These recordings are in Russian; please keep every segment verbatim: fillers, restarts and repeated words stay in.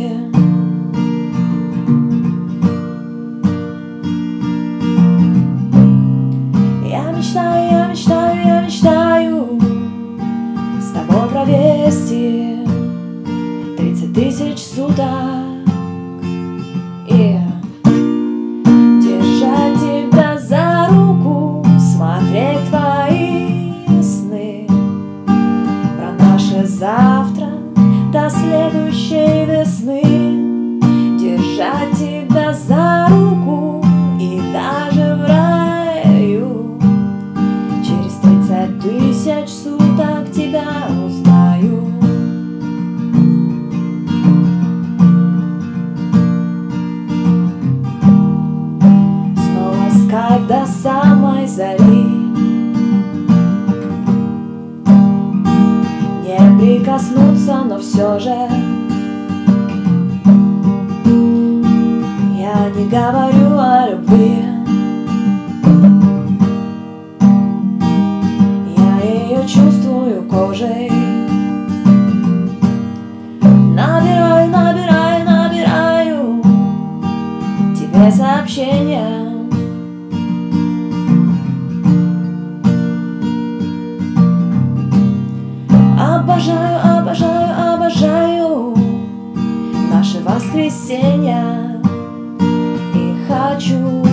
Я мечтаю, я мечтаю, я мечтаю с тобой провести тридцать тысяч суток и держать тебя за руку, смотреть твои сны про наше завтра до следующей весны, держать тебя за руку и даже в раю через тридцать тысяч суток тебя узнаю. Снова скайп до самой зари, не прикоснуться, но все же я не говорю о любви. Я ее чувствую кожей. Набираю, набираю, набираю тебе сообщения. Обожаю, обожаю, обожаю наши воскресенья. И хочу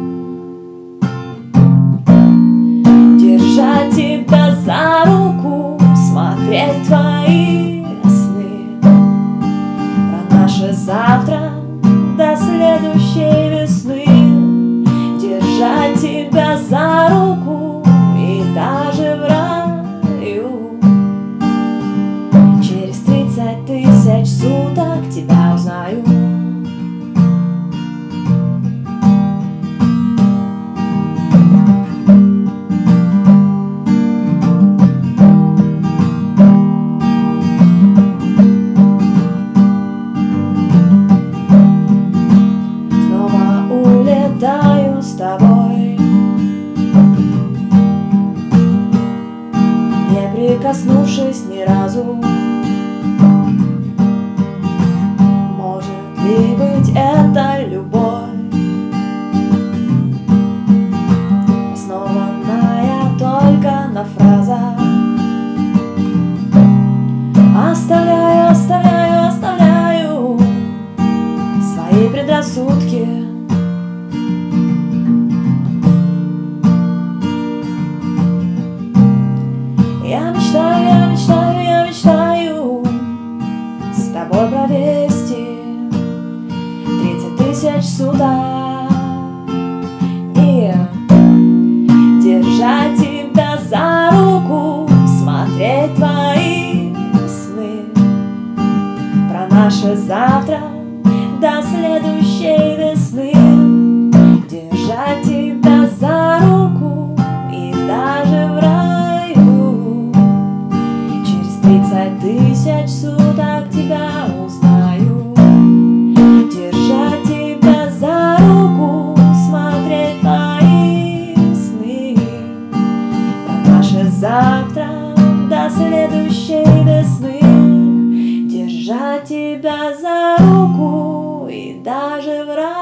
держать тебя за руку, смотреть твои сны про наше завтра до следующей весны, держать тебя за руку и даже в раю через тридцать тысяч суток тебя узнаю. Снова улетаю с тобой, не прикоснувшись ни разу. Может ли быть это любовь, основанная только на фразах? Оставляю, оставляю, оставляю свои предрассудки. Я мечтаю, я мечтаю, я мечтаю с тобой провести тридцать тысяч суток и держать тебя за руку, смотреть твои сны про наше завтра до следующей весны, держать тебя за руку и даже в раю через тридцать тысяч суток тебя узнаю. Держать тебя за руку, смотреть твои сны про наше завтра до следующей весны, держать тебя за руку и даже в раю